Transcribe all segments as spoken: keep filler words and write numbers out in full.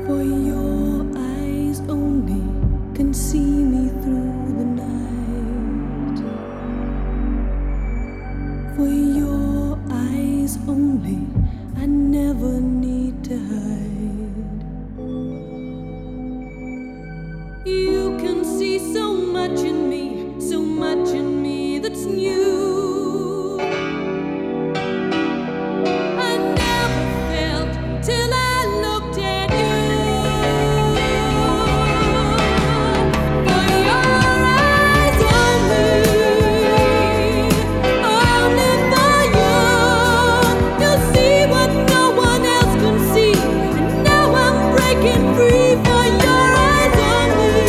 For your eyes only can see me through the night. For your eyes only I never need to hide. You can see so much in me, so much in me that's new. I never felt till I looked at you. For your eyes only, only for you. You'll see what no one else can see. And now I'm breaking free for your eyes only,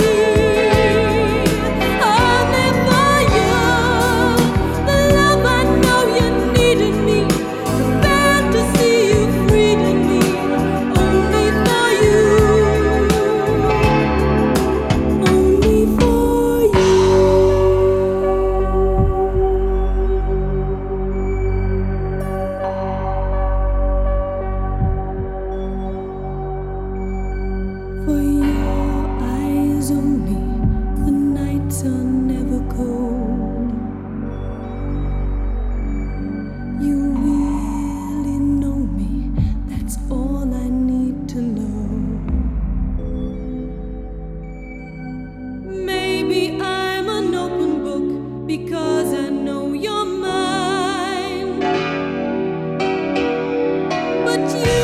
only for you. The love I know you need in me, the fantasy you freed in me, only for you, only for you. For your eyes only, the nights are never cold. You really know me, that's all I need to know. Maybe I'm an open book because I know you're mine. But you